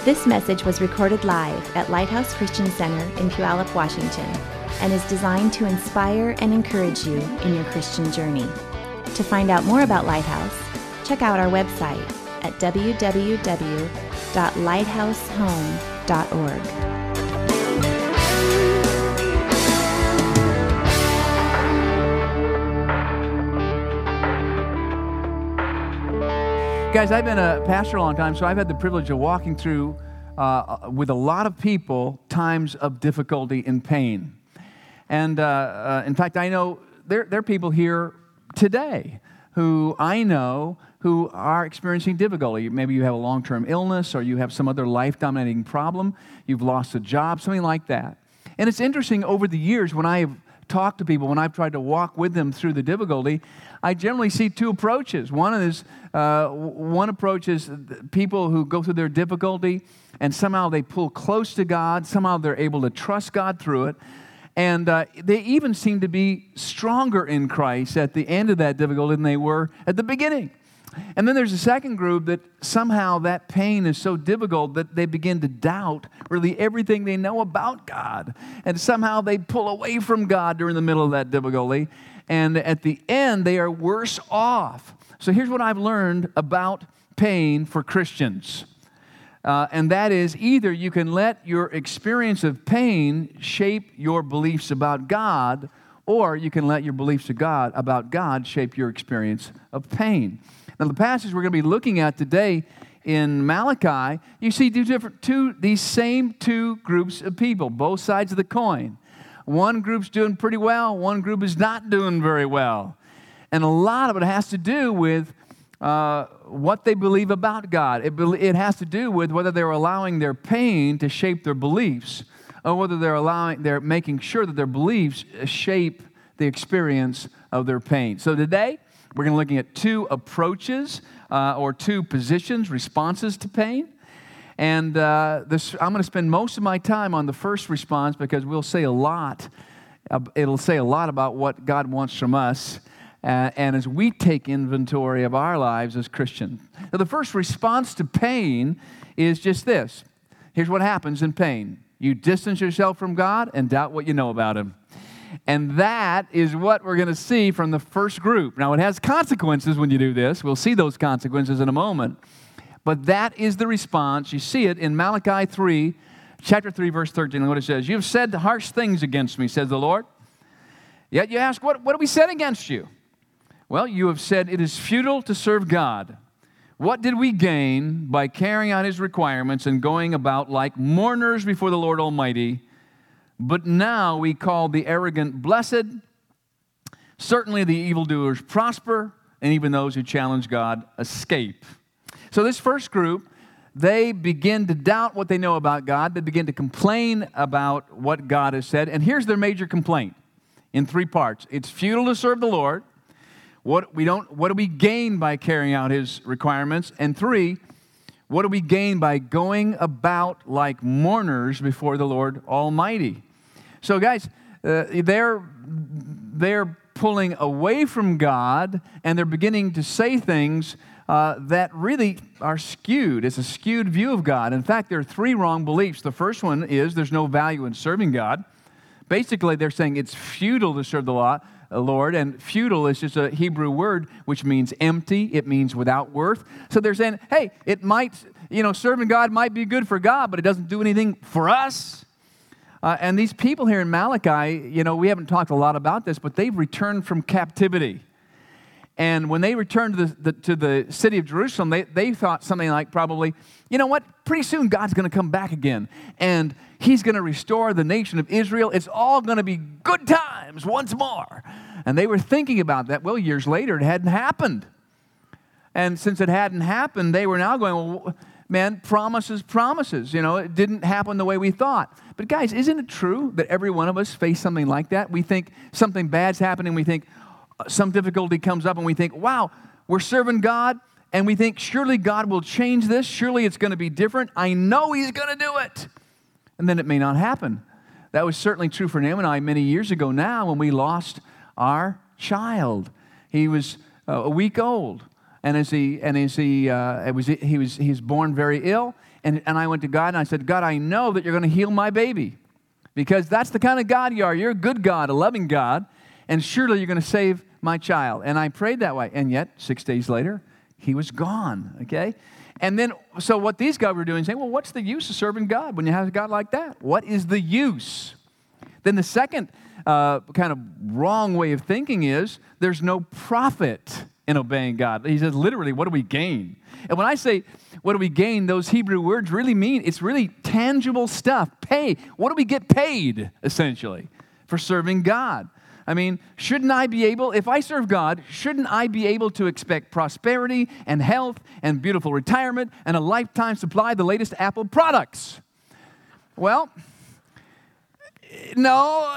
This message was recorded live at Lighthouse Christian Center in Puyallup, Washington, and is designed to inspire and encourage you in your Christian journey. To find out more about Lighthouse, check out our website at www.lighthousehome.org. Guys, I've been a pastor a long time, so I've had the privilege of walking through, with a lot of people, times of difficulty and pain. And in fact, I know there are people here today who I know who are experiencing difficulty. Maybe you have a long-term illness or you have some other life-dominating problem. You've lost a job, something like that. And it's interesting, over the years, when I have talked to people, when I've tried to walk with them through the difficulty, I generally see two approaches. One approach is people who go through their difficulty and somehow they pull close to God, somehow they're able to trust God through it, and they even seem to be stronger in Christ at the end of that difficulty than they were at the beginning. And then there's a second group that somehow that pain is so difficult that they begin to doubt really everything they know about God. And somehow they pull away from God during the middle of that difficulty. And at the end, they are worse off. So here's what I've learned about pain for Christians. And that is, either you can let your experience of pain shape your beliefs about God, or you can let your beliefs about God shape your experience of pain. Now, the passage we're going to be looking at today in Malachi, you see these same two groups of people, both sides of the coin. One group's doing pretty well, one group is not doing very well. And a lot of it has to do with what they believe about God. It has to do with whether they're allowing their pain to shape their beliefs, or whether they're making sure that their beliefs shape the experience of their pain. So today, we're going to be looking at two approaches or two positions, responses to pain. And I'm going to spend most of my time on the first response because we'll say a lot. It'll say a lot about what God wants from us and as we take inventory of our lives as Christians. Now, the first response to pain is just this. Here's what happens in pain. You distance yourself from God and doubt what you know about Him. And that is what we're going to see from the first group. Now, it has consequences when you do this. We'll see those consequences in a moment. But that is the response. You see it in Malachi 3, chapter 3, verse 13. Look what it says. You have said harsh things against me, says the Lord. Yet you ask, what have we said against you? Well, you have said it is futile to serve God. What did we gain by carrying out His requirements and going about like mourners before the Lord Almighty? But now we call the arrogant blessed. Certainly the evildoers prosper, and even those who challenge God escape. So this first group, they begin to doubt what they know about God. They begin to complain about what God has said. And here's their major complaint in three parts. It's futile to serve the Lord. What do we gain by carrying out His requirements? And three, what do we gain by going about like mourners before the Lord Almighty? So guys, they're pulling away from God, and they're beginning to say things that really are skewed. It's a skewed view of God. In fact, there are three wrong beliefs. The first one is there's no value in serving God. Basically, they're saying it's futile to serve the Lord, and futile is just a Hebrew word which means empty. It means without worth. So they're saying, hey, it might, serving God might be good for God, but it doesn't do anything for us. And these people here in Malachi, we haven't talked a lot about this, but they've returned from captivity. And when they returned to the city of Jerusalem, they thought something like probably, you know what, pretty soon God's going to come back again, and He's going to restore the nation of Israel. It's all going to be good times once more. And they were thinking about that. Well, years later, it hadn't happened. And since it hadn't happened, they were now going, well, man, promises. It didn't happen the way we thought. But guys, isn't it true that every one of us face something like that? We think something bad's happening. We think some difficulty comes up, and we think, wow, we're serving God, and we think, surely God will change this. Surely it's going to be different. I know He's going to do it. And then it may not happen. That was certainly true for Naomi and I many years ago now when we lost our child. He was a week old, and he was born very ill, And I went to God and I said, God, I know that you're going to heal my baby because that's the kind of God you are. You're a good God, a loving God, and surely you're going to save my child. And I prayed that way. And yet, 6 days later, he was gone, okay? And then, so what these guys were doing is saying, well, what's the use of serving God when you have a God like that? What is the use? Then the second kind of wrong way of thinking is there's no profit in obeying God. He says, literally, what do we gain? And when I say, what do we gain, those Hebrew words really mean, it's really tangible stuff. Pay. What do we get paid, essentially, for serving God? I mean, shouldn't I be able, if I serve God, shouldn't I be able to expect prosperity and health and beautiful retirement and a lifetime supply of the latest Apple products? Well, no,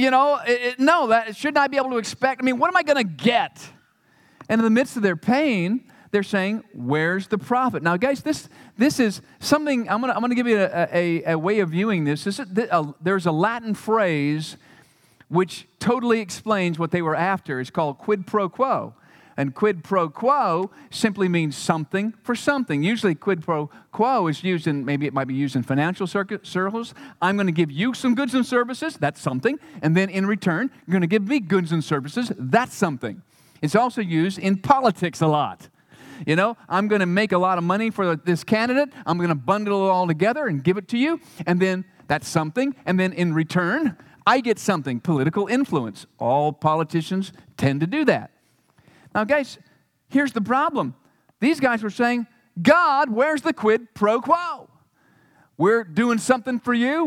shouldn't I be able to expect? I mean, what am I going to get? And in the midst of their pain, they're saying, where's the profit? Now, guys, this is something, I'm going to give you a way of viewing this. There's a Latin phrase which totally explains what they were after. It's called quid pro quo. And quid pro quo simply means something for something. Usually quid pro quo is used in, maybe it might be used in financial circles. I'm going to give you some goods and services, that's something. And then in return, you're going to give me goods and services, that's something. It's also used in politics a lot. You know, I'm going to make a lot of money for this candidate. I'm going to bundle it all together and give it to you. And then that's something. And then in return, I get something, political influence. All politicians tend to do that. Now, guys, here's the problem. These guys were saying, God, where's the quid pro quo? We're doing something for you.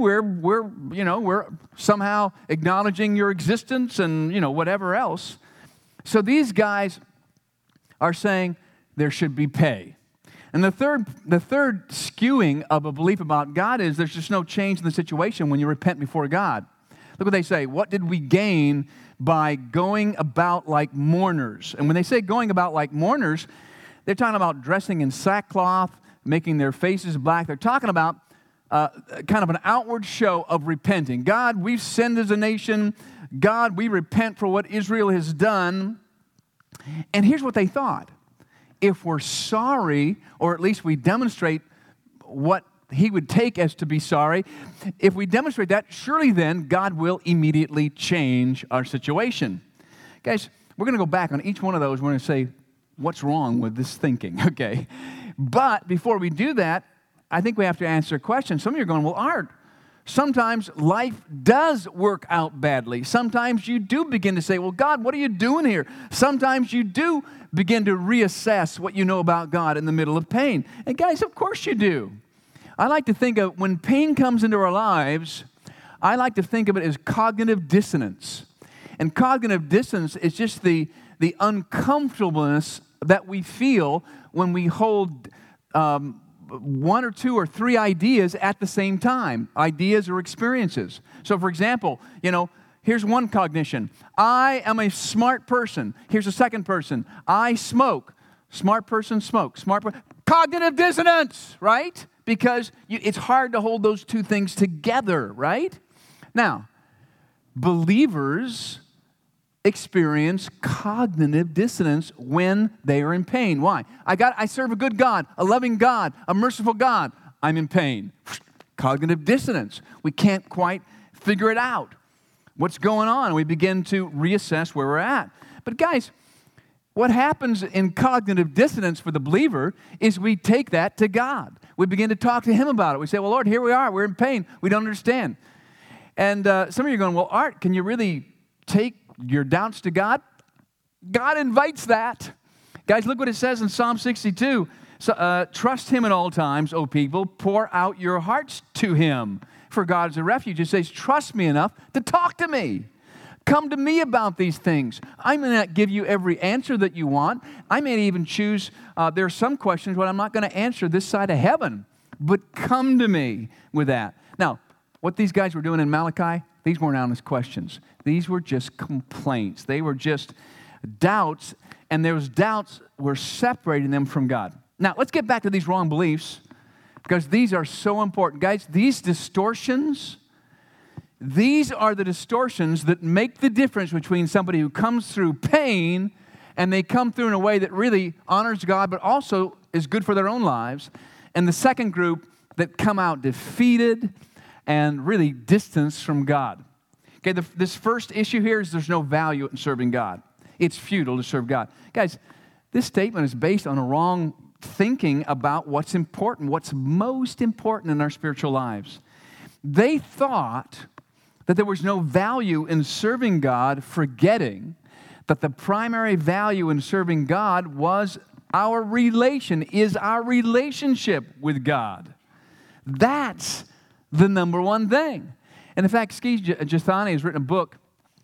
We're somehow acknowledging your existence and, whatever else. So these guys are saying there should be pay. And the third skewing of a belief about God is there's just no change in the situation when you repent before God. Look what they say. What did we gain by going about like mourners? And when they say going about like mourners, they're talking about dressing in sackcloth, making their faces black. They're talking about kind of an outward show of repenting. God, we've sinned as a nation. God, we repent for what Israel has done. And here's what they thought. If we're sorry, or at least we demonstrate what he would take us to be sorry, if we demonstrate that, surely then God will immediately change our situation. Guys, we're going to go back on each one of those. We're going to say, what's wrong with this thinking? Okay. But before we do that, I think we have to answer a question. Some of you are going, well, Art, sometimes life does work out badly. Sometimes you do begin to say, well, God, what are you doing here? Sometimes you do begin to reassess what you know about God in the middle of pain. And guys, of course you do. I like to think of when pain comes into our lives, I like to think of it as cognitive dissonance. And cognitive dissonance is just the uncomfortableness that we feel when we hold one or two or three ideas at the same time, ideas or experiences. So, for example, here's one cognition. I am a smart person. Here's a second person. I smoke. Smart person, smoke. Cognitive dissonance, right? Because it's hard to hold those two things together, right? Now, believers experience cognitive dissonance when they are in pain. Why? I serve a good God, a loving God, a merciful God. I'm in pain. Cognitive dissonance. We can't quite figure it out. What's going on? We begin to reassess where we're at. But guys, what happens in cognitive dissonance for the believer is we take that to God. We begin to talk to Him about it. We say, well, Lord, here we are. We're in pain. We don't understand. And some of you are going, well, Art, can you really take your doubts to God? God invites that. Guys, look what it says in Psalm 62. So, trust Him at all times, O people. Pour out your hearts to Him. For God is a refuge. It says, trust me enough to talk to me. Come to me about these things. I may not give you every answer that you want. I may even choose, there are some questions where I'm not going to answer this side of heaven. But come to me with that. Now, what these guys were doing in Malachi, these weren't honest questions. These were just complaints. They were just doubts, and those doubts were separating them from God. Now, let's get back to these wrong beliefs, because these are so important. Guys, these distortions, these are the distortions that make the difference between somebody who comes through pain and they come through in a way that really honors God but also is good for their own lives. And the second group that come out defeated and really distanced from God. Okay, this first issue here is there's no value in serving God. It's futile to serve God. Guys, this statement is based on a wrong thinking about what's important, what's most important in our spiritual lives. They thought that there was no value in serving God, forgetting that the primary value in serving God is our relationship with God. That's the number one thing. And in fact, Ski Jethani has written a book.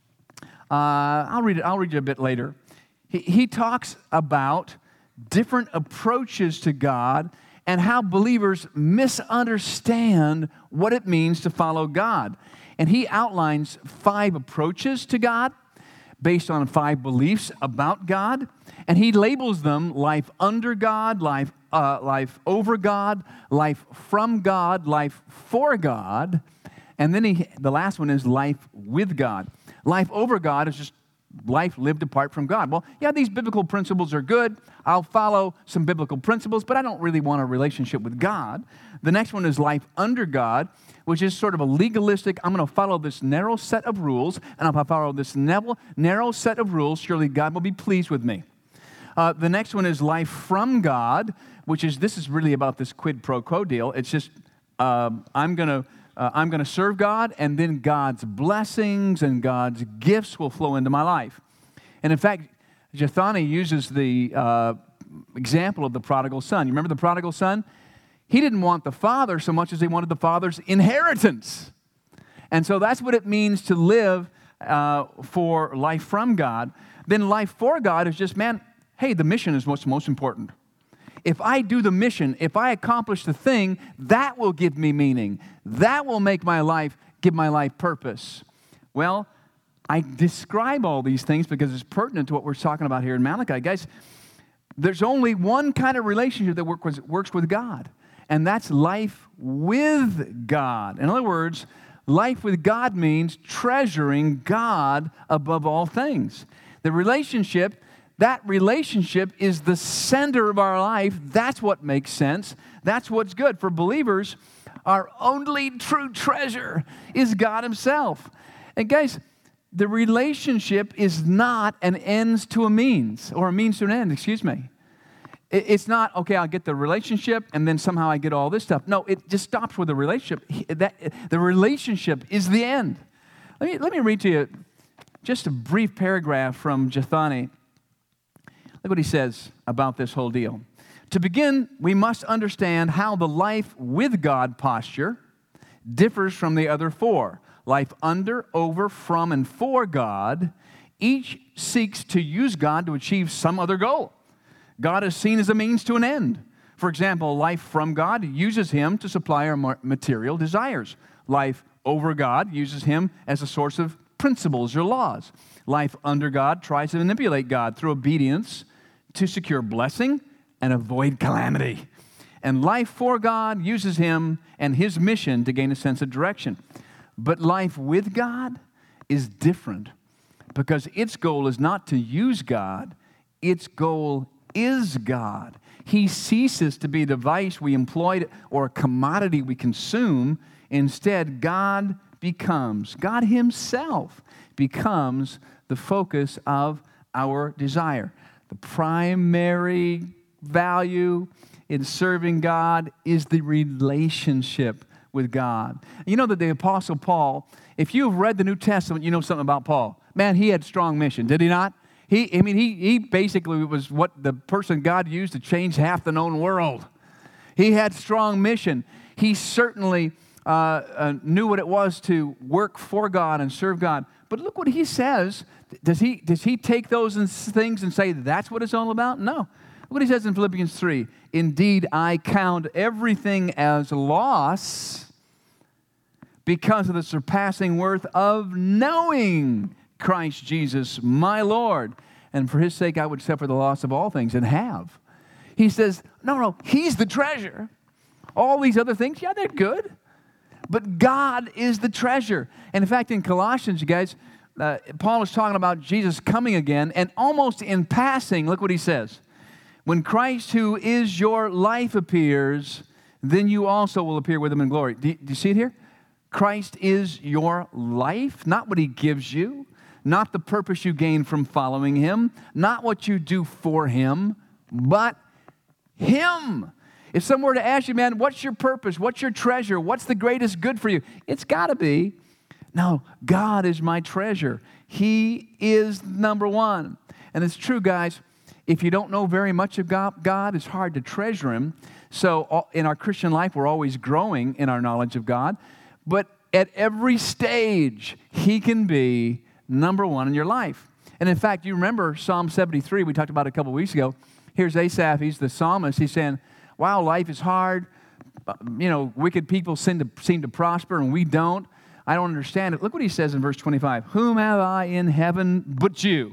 I'll read it a bit later. He talks about different approaches to God and how believers misunderstand what it means to follow God. And he outlines 5 approaches to God based on 5 beliefs about God. And he labels them life under God, life over God, life from God, life for God. And then the last one is life with God. Life over God is just life lived apart from God. Well, yeah, these biblical principles are good. I'll follow some biblical principles, but I don't really want a relationship with God. The next one is life under God, which is sort of a legalistic, I'm going to follow this narrow set of rules, and if I follow this narrow set of rules, surely God will be pleased with me. The next one is life from God, this is really about this quid pro quo deal. It's just, I'm going to serve God, and then God's blessings and God's gifts will flow into my life. And in fact, Jethani uses the example of the prodigal son. You remember the prodigal son? He didn't want the father so much as he wanted the father's inheritance. And so that's what it means to live for life from God. Then life for God is just, hey, the mission is what's most important. If I do the mission, if I accomplish the thing, that will give me meaning. That will give my life purpose. Well, I describe all these things because it's pertinent to what we're talking about here in Malachi. Guys, there's only one kind of relationship that works with God, and that's life with God. In other words, life with God means treasuring God above all things. That relationship is the center of our life. That's what makes sense. That's what's good. For believers, our only true treasure is God himself. And guys, the relationship is not an ends to a means, or a means to an end, excuse me. It's not, okay, I'll get the relationship and then somehow I get all this stuff. No, it just stops with the relationship. The relationship is the end. Let me read to you just a brief paragraph from Jethani. Look what he says about this whole deal. To begin, we must understand how the life with God posture differs from the other 4. Life under, over, from, and for God. Each seeks to use God to achieve some other goal. God is seen as a means to an end. For example, life from God uses him to supply our material desires. Life over God uses him as a source of principles or laws. Life under God tries to manipulate God through obedience to secure blessing and avoid calamity. And life for God uses him and his mission to gain a sense of direction. But life with God is different because its goal is not to use God, its goal is God. He ceases to be a device we employ or a commodity we consume. Instead, God himself becomes the focus of our desire. The primary value in serving God is the relationship with God. You know that the Apostle Paul, if you've read the New Testament, you know something about Paul. Man, he had strong mission, did he not? He basically was what the person God used to change half the known world. He had strong mission. He certainly knew what it was to work for God and serve God. But look what he says. Does he take those things and say that's what it's all about? No. Look what he says in Philippians 3. Indeed, I count everything as loss because of the surpassing worth of knowing Christ Jesus, my Lord. And for his sake, I would suffer the loss of all things and have. He says, no, he's the treasure. All these other things, yeah, they're good. But God is the treasure. And in fact, in Colossians, you guys, Paul is talking about Jesus coming again, and almost in passing, look what he says. When Christ, who is your life, appears, then you also will appear with him in glory. Do you see it here? Christ is your life, not what he gives you, not the purpose you gain from following him, not what you do for him, but him. If someone were to ask you, man, what's your purpose? What's your treasure? What's the greatest good for you? It's got to be, no, God is my treasure. He is number one. And it's true, guys. If you don't know very much of God, it's hard to treasure him. So in our Christian life, we're always growing in our knowledge of God. But at every stage, he can be number one in your life. And in fact, you remember Psalm 73, we talked about it a couple weeks ago. Here's Asaph, he's the psalmist. He's saying, wow, life is hard. Wicked people seem to prosper and we don't. I don't understand it. Look what he says in verse 25. Whom have I in heaven but you?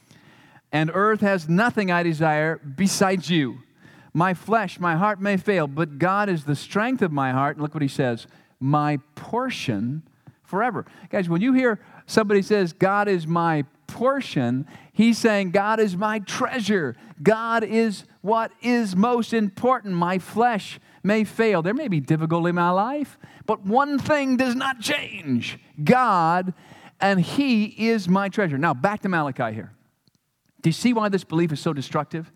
And earth has nothing I desire besides you. My flesh, my heart may fail, but God is the strength of my heart. And look what he says, my portion forever. Guys, when you hear somebody says, God is my portion, he's saying, God is my treasure. God is what is most important. My flesh may fail. There may be difficulty in my life, but one thing does not change. God, and he is my treasure. Now, back to Malachi here. Do you see why this belief is so destructive?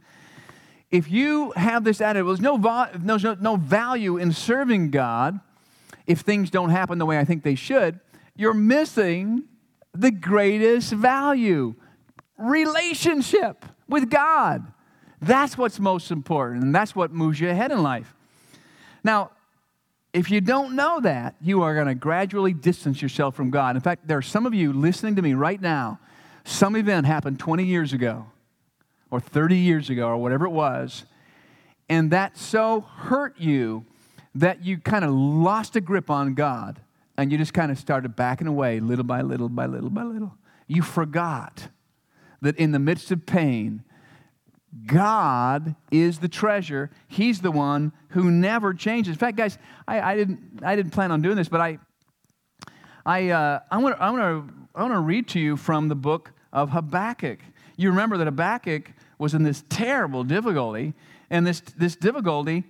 If you have this attitude, there's no value in serving God if things don't happen the way I think they should, you're missing the greatest value, relationship with God. That's what's most important, and that's what moves you ahead in life. Now, if you don't know that, you are going to gradually distance yourself from God. In fact, there are some of you listening to me right now. Some event happened 20 years ago or 30 years ago or whatever it was, and that so hurt you that you kind of lost a grip on God, and you just kind of started backing away little by little by little by little. You forgot that in the midst of pain, God is the treasure. He's the one who never changes. In fact, guys, I didn't plan on doing this, but I want to read to you from the book of Habakkuk. You remember that Habakkuk was in this terrible difficulty, and this difficulty,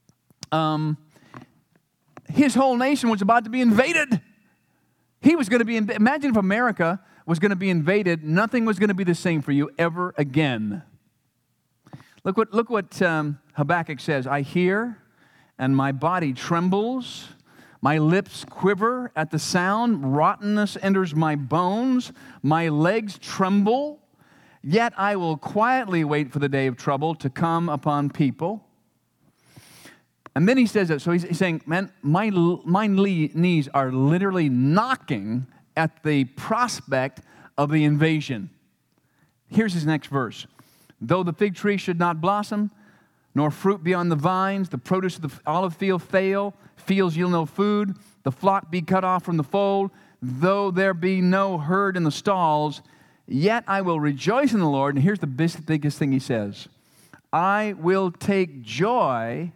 his whole nation was about to be invaded. He was going to be, imagine if America was going to be invaded, nothing was going to be the same for you ever again. Look what Habakkuk says. I hear, and my body trembles. My lips quiver at the sound. Rottenness enters my bones. My legs tremble. Yet I will quietly wait for the day of trouble to come upon people. And then he says that. So he's saying, man, my knees are literally knocking at the prospect of the invasion. Here's his next verse. Though the fig tree should not blossom, nor fruit be on the vines, the produce of the olive field fail, fields yield no food, the flock be cut off from the fold, though there be no herd in the stalls, yet I will rejoice in the Lord. And here's the biggest thing he says. I will take joy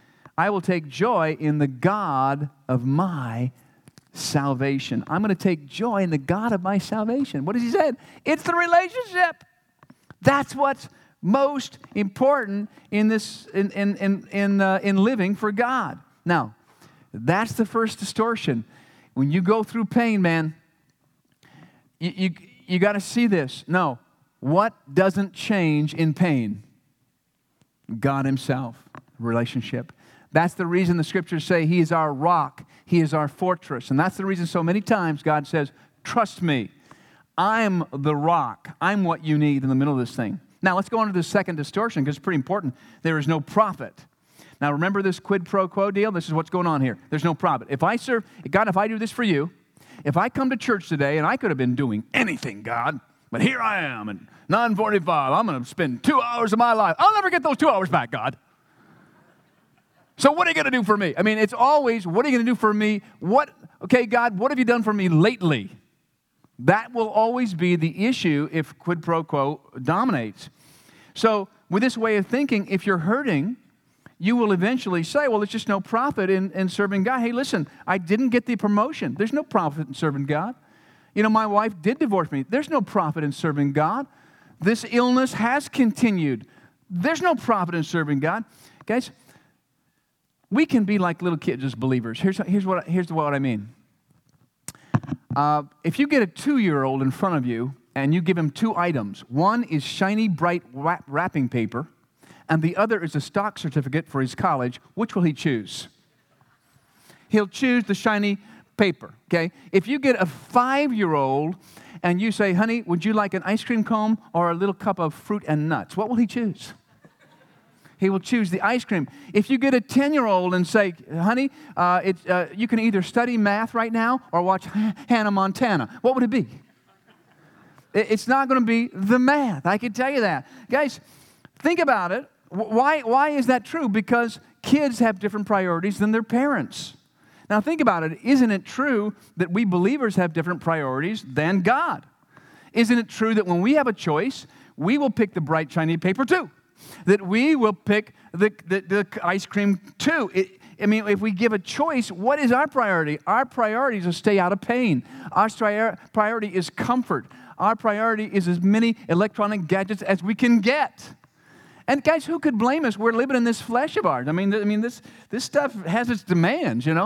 in the God of my salvation. I'm going to take joy in the God of my salvation. What does he say? It's the relationship. That's what's most important in this in living for God. Now, that's the first distortion. When you go through pain, man, you got to see this. No, what doesn't change in pain? God himself, relationship. That's the reason the scriptures say he is our rock, he is our fortress. And that's the reason so many times God says, trust me. I'm the rock. I'm what you need in the middle of this thing. Now, let's go on to the second distortion because it's pretty important. There is no profit. Now, remember this quid pro quo deal? This is what's going on here. There's no profit. If I serve, God, if I do this for you, if I come to church today, and I could have been doing anything, God, but here I am at 9:45. I'm going to spend 2 hours of my life. I'll never get those 2 hours back, God. So what are you going to do for me? I mean, it's always, what are you going to do for me? Okay, God, what have you done for me lately? That will always be the issue if quid pro quo dominates. So with this way of thinking, if you're hurting, you will eventually say, well, there's just no profit in serving God. Hey, listen, I didn't get the promotion. There's no profit in serving God. You know, my wife did divorce me. There's no profit in serving God. This illness has continued. There's no profit in serving God. Guys, We can be like little kids as believers. Here's what I mean. If you get a 2-year-old in front of you and you give him 2 items, one is shiny, bright wrapping paper, and the other is a stock certificate for his college, which will he choose? He'll choose the shiny paper, okay? If you get a 5-year-old and you say, honey, would you like an ice cream cone or a little cup of fruit and nuts? What will he choose? He will choose the ice cream. If you get a 10-year-old and say, honey, you can either study math right now or watch Hannah Montana, what would it be? It's not going to be the math. I can tell you that. Guys, think about it. Why is that true? Because kids have different priorities than their parents. Now think about it. Isn't it true that we believers have different priorities than God? Isn't it true that when we have a choice, we will pick the bright, shiny paper too? That we will pick the ice cream too? If we give a choice, what is our priority? Our priority is to stay out of pain. Our priority is comfort. Our priority is as many electronic gadgets as we can get. And guys, who could blame us? We're living in this flesh of ours. This stuff has its demands, you know.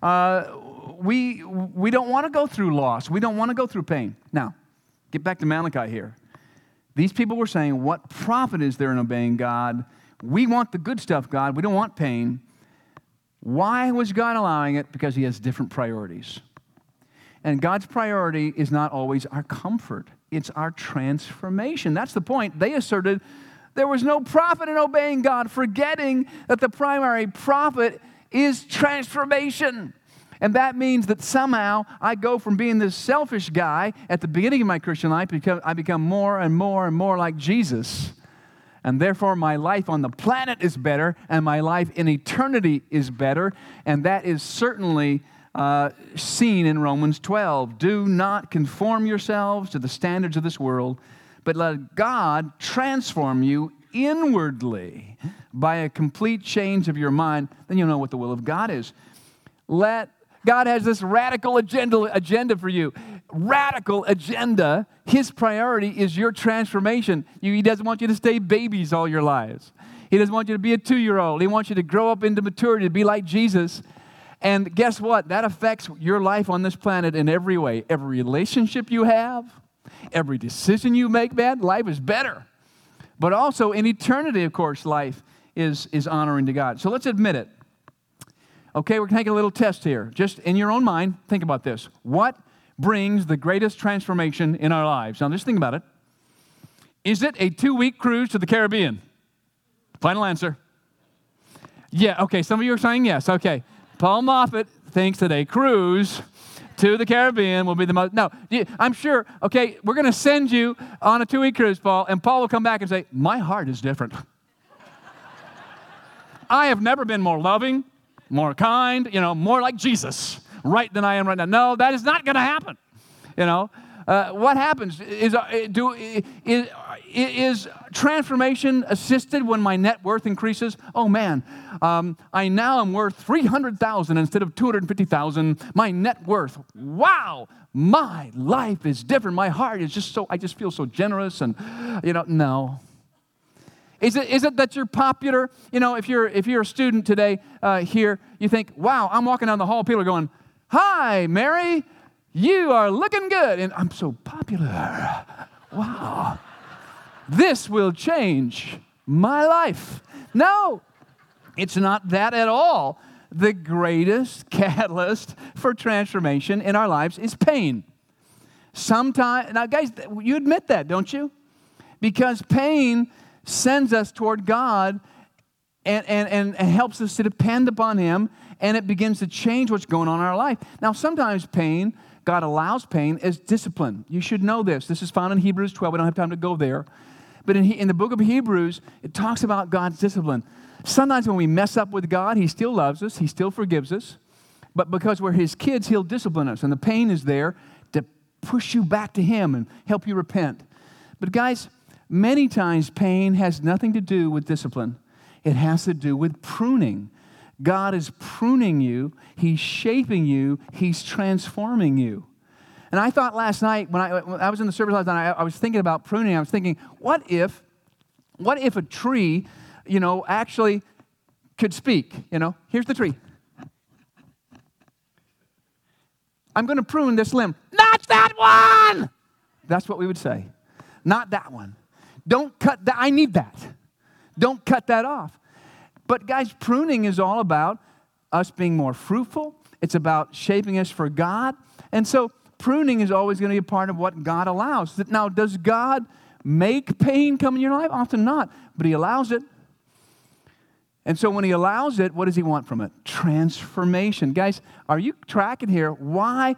We don't want to go through loss. We don't want to go through pain. Now, get back to Malachi here. These people were saying, what profit is there in obeying God? We want the good stuff, God. We don't want pain. Why was God allowing it? Because he has different priorities. And God's priority is not always our comfort. It's our transformation. That's the point. They asserted there was no profit in obeying God, forgetting that the primary profit is transformation. And that means that somehow I go from being this selfish guy at the beginning of my Christian life, I become more and more and more like Jesus. And therefore my life on the planet is better, and my life in eternity is better. And that is certainly seen in Romans 12. Do not conform yourselves to the standards of this world, but let God transform you inwardly by a complete change of your mind. Then you'll know what the will of God is. God has this radical agenda for you. Radical agenda. His priority is your transformation. He doesn't want you to stay babies all your lives. He doesn't want you to be a 2-year-old. He wants you to grow up into maturity, to be like Jesus. And guess what? That affects your life on this planet in every way. Every relationship you have, every decision you make, man, life is better. But also in eternity, of course, life is honoring to God. So let's admit it. Okay, we're going to take a little test here. Just in your own mind, think about this. What brings the greatest transformation in our lives? Now, just think about it. Is it a 2-week cruise to the Caribbean? Final answer. Yeah, okay, some of you are saying yes. Okay, Paul Moffat thinks that a cruise to the Caribbean will be the most. No, I'm sure, okay, we're going to send you on a 2-week cruise, Paul, and Paul will come back and say, my heart is different. I have never been more loving, more kind, more like Jesus, right than I am right now. No, that is not going to happen. What happens is transformation assisted when my net worth increases? Oh man, I now am worth $300,000 instead of $250,000. My net worth, wow, my life is different. My heart is I just feel so generous, and no. Is it that you're popular? If you're a student today here, you think, wow, I'm walking down the hall, people are going, hi, Mary, you are looking good. And I'm so popular. Wow. This will change my life. No, it's not that at all. The greatest catalyst for transformation in our lives is pain. Now, guys, you admit that, don't you? Because pain sends us toward God and helps us to depend upon Him, and it begins to change what's going on in our life. Now, sometimes God allows pain as discipline. You should know this. This is found in Hebrews 12. We don't have time to go there. But in the book of Hebrews, it talks about God's discipline. Sometimes when we mess up with God, He still loves us. He still forgives us. But because we're His kids, He'll discipline us. And the pain is there to push you back to Him and help you repent. But guys, many times pain has nothing to do with discipline. It has to do with pruning. God is pruning you. He's shaping you. He's transforming you. And I thought last night, when I was in the service last night, I was thinking about pruning. I was thinking, what if a tree, actually could speak, here's the tree. I'm going to prune this limb. Not that one! That's what we would say. Not that one. Don't cut that. I need that. Don't cut that off. But guys, pruning is all about us being more fruitful. It's about shaping us for God. And so pruning is always going to be a part of what God allows. Now, does God make pain come in your life? Often not, but He allows it. And so when He allows it, what does He want from it? Transformation. Guys, are you tracking here? Why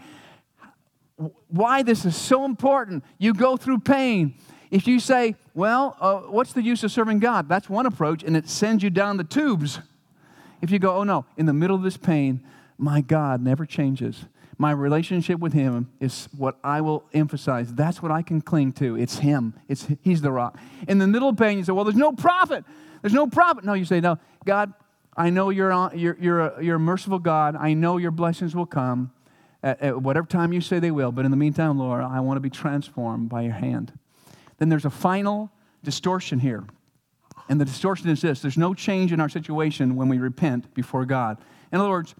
this is so important? You go through pain. If you say, well, what's the use of serving God? That's one approach, and it sends you down the tubes. If you go, oh no, in the middle of this pain, my God never changes. My relationship with Him is what I will emphasize. That's what I can cling to. It's Him. He's the rock. In the middle of pain, you say, well, there's no profit. There's no profit. No, you say, no, God, I know you're a merciful God. I know your blessings will come at whatever time you say they will. But in the meantime, Lord, I want to be transformed by your hand. Then there's a final distortion here. And the distortion is this. There's no change in our situation when we repent before God. In other words,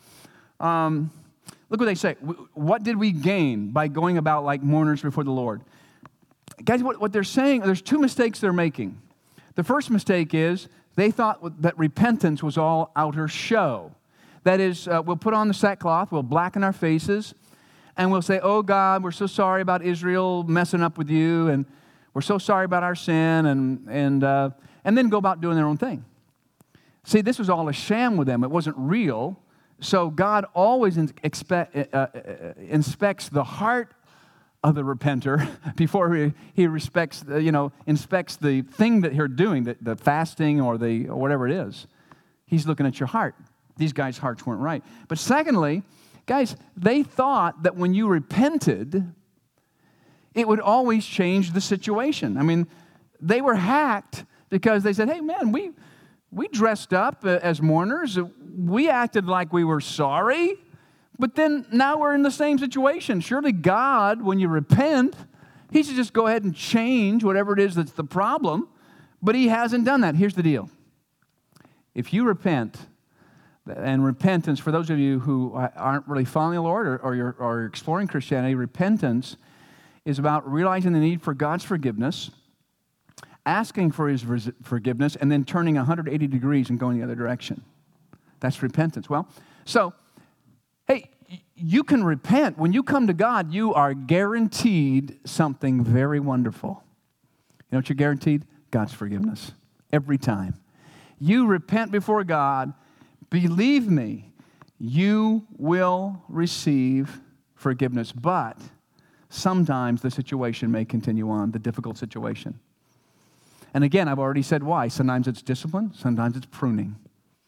look what they say. What did we gain by going about like mourners before the Lord? Guys, what they're saying, there's two mistakes they're making. The first mistake is they thought that repentance was all outer show. That is, we'll put on the sackcloth, we'll blacken our faces, and we'll say, oh God, we're so sorry about Israel messing up with you, and we're so sorry about our sin, and then go about doing their own thing. See, this was all a sham with them. It wasn't real. So God always inspects the heart of the repenter before He inspects the thing that you're doing, the fasting or whatever it is. He's looking at your heart. These guys' hearts weren't right. But secondly, guys, they thought that when you repented, it would always change the situation. I mean, they were hacked because they said, hey, man, we dressed up as mourners. We acted like we were sorry, but then now we're in the same situation. Surely God, when you repent, He should just go ahead and change whatever it is that's the problem, but He hasn't done that. Here's the deal. If you repent, and repentance, for those of you who aren't really following the Lord or you're exploring Christianity, repentance is about realizing the need for God's forgiveness, asking for His forgiveness, and then turning 180 degrees and going the other direction. That's repentance. Well, so, hey, you can repent. When you come to God, you are guaranteed something very wonderful. You know what you're guaranteed? God's forgiveness. Every time. You repent before God, believe me, you will receive forgiveness. But sometimes the situation may continue on, the difficult situation. And again, I've already said why. Sometimes it's discipline, sometimes it's pruning.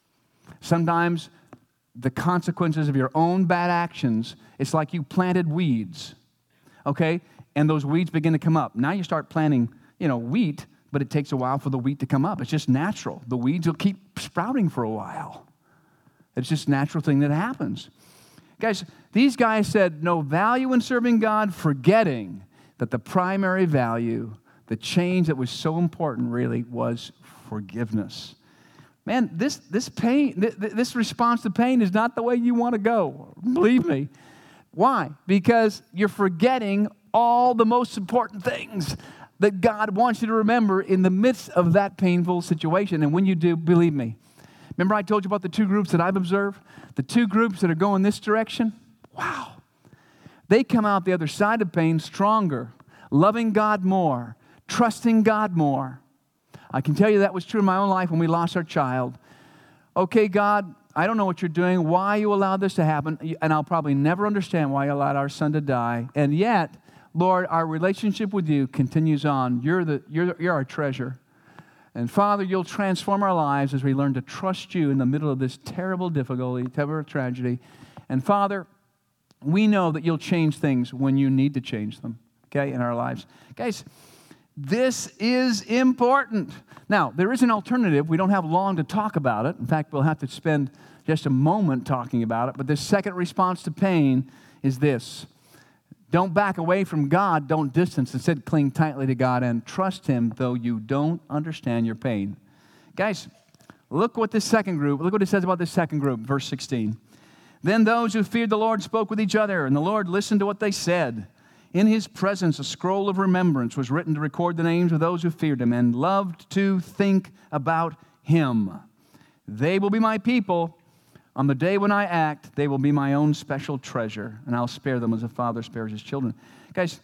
Sometimes the consequences of your own bad actions, it's like you planted weeds, okay? And those weeds begin to come up. Now you start planting, wheat, but it takes a while for the wheat to come up. It's just natural. The weeds will keep sprouting for a while. It's just a natural thing that happens. Guys, these guys said no value in serving God, forgetting that the primary value, the change that was so important really was forgiveness. Man, this pain, this response to pain is not the way you want to go. Believe me. Why? Because you're forgetting all the most important things that God wants you to remember in the midst of that painful situation. And when you do, believe me. Remember I told you about the two groups that I've observed? The two groups that are going this direction? Wow. They come out the other side of pain stronger, loving God more, trusting God more. I can tell you that was true in my own life when we lost our child. Okay, God, I don't know what you're doing, why you allowed this to happen, and I'll probably never understand why you allowed our son to die. And yet, Lord, our relationship with you continues on. You're our treasure. And Father, you'll transform our lives as we learn to trust you in the middle of this terrible difficulty, terrible tragedy. And Father, we know that you'll change things when you need to change them, okay, in our lives. Guys, this is important. Now, there is an alternative. We don't have long to talk about it. In fact, we'll have to spend just a moment talking about it. But this second response to pain is this. Don't back away from God. Don't distance. Instead, cling tightly to God and trust Him, though you don't understand your pain. Guys, look what it says about this second group, verse 16. Then those who feared the Lord spoke with each other, and the Lord listened to what they said. In his presence, a scroll of remembrance was written to record the names of those who feared him and loved to think about him. They will be my people. On the day when I act, they will be my own special treasure, and I'll spare them as a father spares his children. Guys,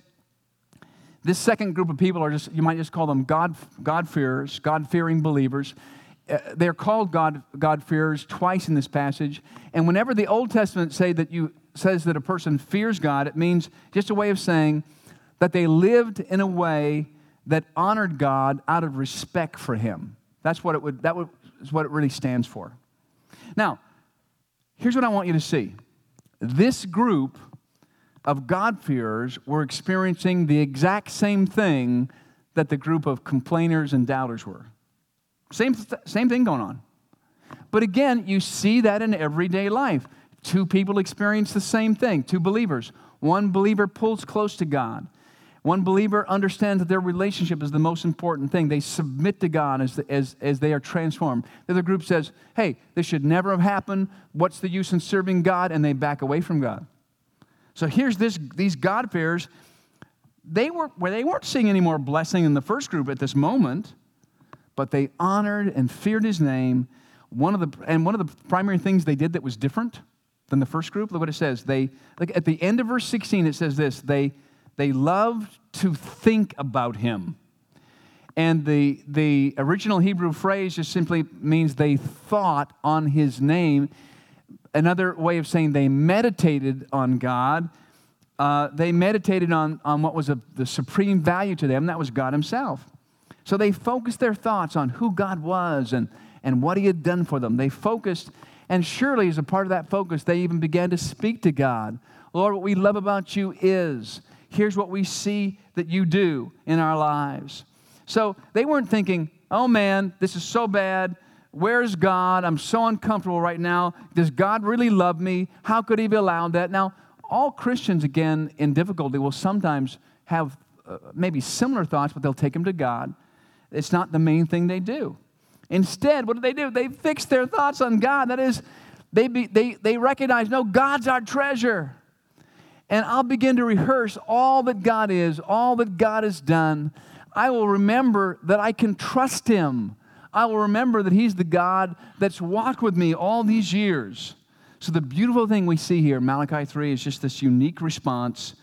this second group of people you might just call them God-fearers, God-fearing believers. They're called God-fearers twice in this passage. And whenever the Old Testament says that a person fears God, it means just a way of saying that they lived in a way that honored God out of respect for him. That is what it really stands for. Now, here's what I want you to see. This group of God-fearers were experiencing the exact same thing that the group of complainers and doubters were. Same thing going on. But again, you see that in everyday life. Two people experience the same thing, two believers. One believer pulls close to God. One believer understands that their relationship is the most important thing. They submit to God as they are transformed. The other group says, hey, this should never have happened. What's the use in serving God? And they back away from God. So here's these God-fearers. They weren't seeing any more blessing in the first group at this moment, but they honored and feared his name. One of the primary things they did that was different than the first group, look what it says. At the end of verse 16, it says this, they loved to think about him. And the original Hebrew phrase just simply means they thought on his name. Another way of saying they meditated on God. They meditated on what was the supreme value to them, that was God himself. So they focused their thoughts on who God was and what he had done for them. They focused, and surely as a part of that focus, they even began to speak to God. Lord, what we love about you is, here's what we see that you do in our lives. So they weren't thinking, oh man, this is so bad. Where's God? I'm so uncomfortable right now. Does God really love me? How could he be allowed that? Now, all Christians, again, in difficulty will sometimes have maybe similar thoughts, but they'll take them to God. It's not the main thing they do. Instead, what do? They fix their thoughts on God. That is, they recognize, no, God's our treasure. And I'll begin to rehearse all that God is, all that God has done. I will remember that I can trust him. I will remember that he's the God that's walked with me all these years. So the beautiful thing we see here, Malachi 3, is just this unique response.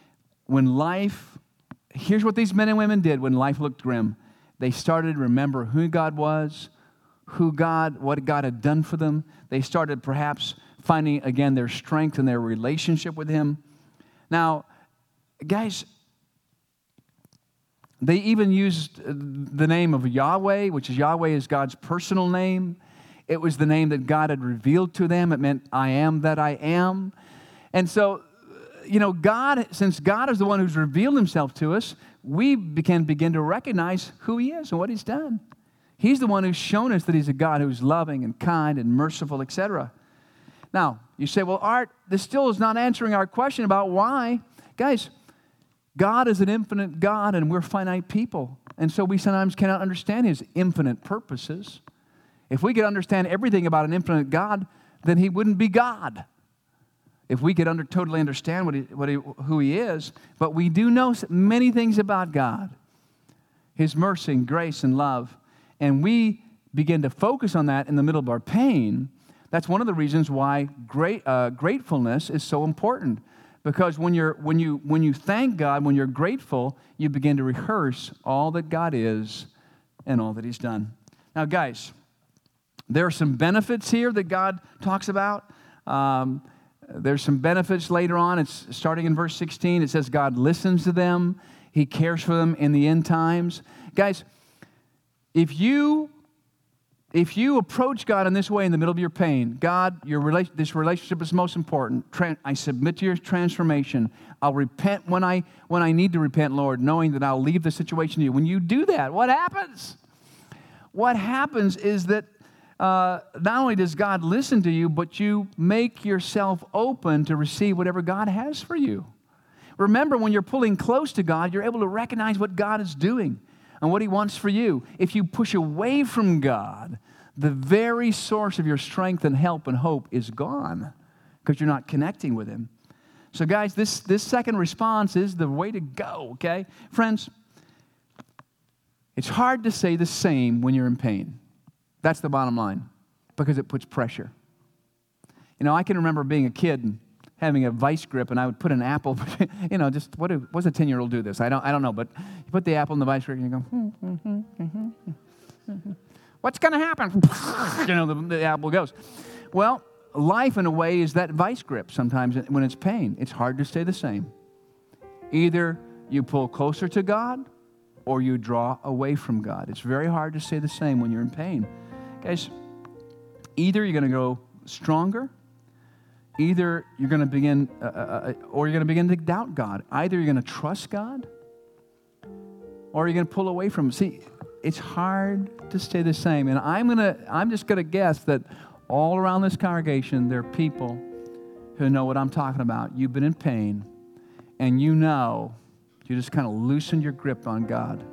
Here's what these men and women did when life looked grim. They started to remember who God was, what God had done for them. They started perhaps finding, again, their strength in their relationship with him. Now, guys, they even used the name of Yahweh, which is Yahweh is God's personal name. It was the name that God had revealed to them. It meant, I am that I am. And so, since God is the one who's revealed himself to us, we can begin to recognize who he is and what he's done. He's the one who's shown us that he's a God who's loving and kind and merciful, etc. Now, you say, well, Art, this still is not answering our question about why. Guys, God is an infinite God and we're finite people. And so we sometimes cannot understand his infinite purposes. If we could understand everything about an infinite God, then he wouldn't be God. If we could totally understand who he is, but we do know many things about God, his mercy and grace and love, and we begin to focus on that in the middle of our pain. That's one of the reasons why gratefulness is so important, because when you thank God, when you're grateful, you begin to rehearse all that God is and all that he's done. Now, guys, there are some benefits here that God talks about. There's some benefits later on. It's starting in verse 16. It says God listens to them. He cares for them in the end times. Guys, if you approach God in this way in the middle of your pain, God, this relationship is most important. I submit to your transformation. I'll repent when I need to repent, Lord, knowing that I'll leave the situation to you. When you do that, what happens? What happens is that not only does God listen to you, but you make yourself open to receive whatever God has for you. Remember, when you're pulling close to God, you're able to recognize what God is doing and what he wants for you. If you push away from God, the very source of your strength and help and hope is gone because you're not connecting with Him. So guys, this second response is the way to go, okay? Friends, it's hard to say the same when you're in pain. That's the bottom line, because it puts pressure. You know, I can remember being a kid and having a vice grip, and I would put an apple, you know, just what's a 10-year-old do this? I don't know, but you put the apple in the vice grip and you go, what's going to happen? You know, the apple goes. Well, life in a way is that vice grip sometimes when it's pain. It's hard to stay the same. Either you pull closer to God or you draw away from God. It's very hard to stay the same when you're in pain. Guys, either you're going to go stronger, either you're going to begin, or you're going to begin to doubt God. Either you're going to trust God, or you're going to pull away from Him. See, it's hard to stay the same. And I'm just going to guess that all around this congregation, there are people who know what I'm talking about. You've been in pain, and you know you just kind of loosened your grip on God.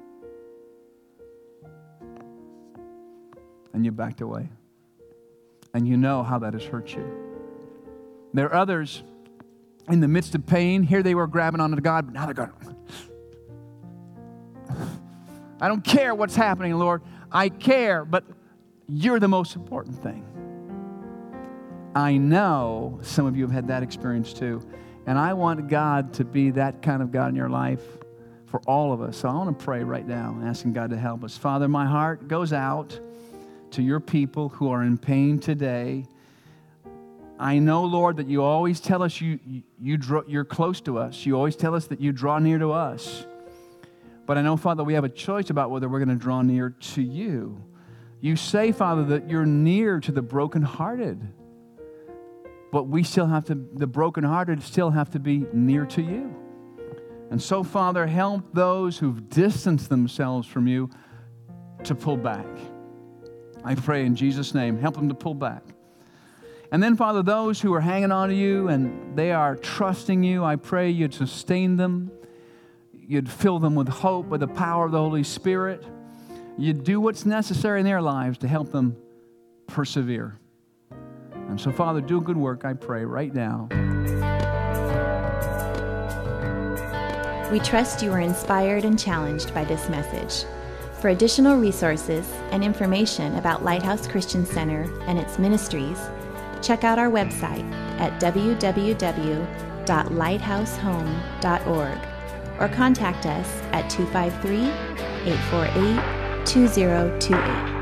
And you backed away. And you know how that has hurt you. There are others in the midst of pain. Here they were grabbing onto God, but now they're going, I don't care what's happening, Lord. I care, but you're the most important thing. I know some of you have had that experience too. And I want God to be that kind of God in your life for all of us. So I want to pray right now, asking God to help us. Father, my heart goes out to your people who are in pain today. I know, Lord, that you always tell us you're close to us. You always tell us that you draw near to us. But I know, Father, we have a choice about whether we're going to draw near to you. You say, Father, that you're near to the brokenhearted. But the brokenhearted still have to be near to you. And so, Father, help those who've distanced themselves from you to pull back. I pray in Jesus' name, help them to pull back. And then, Father, those who are hanging on to you and they are trusting you, I pray you'd sustain them. You'd fill them with hope, with the power of the Holy Spirit. You'd do what's necessary in their lives to help them persevere. And so, Father, do a good work, I pray, right now. We trust you are inspired and challenged by this message. For additional resources and information about Lighthouse Christian Center and its ministries, check out our website at www.lighthousehome.org or contact us at 253-848-2028.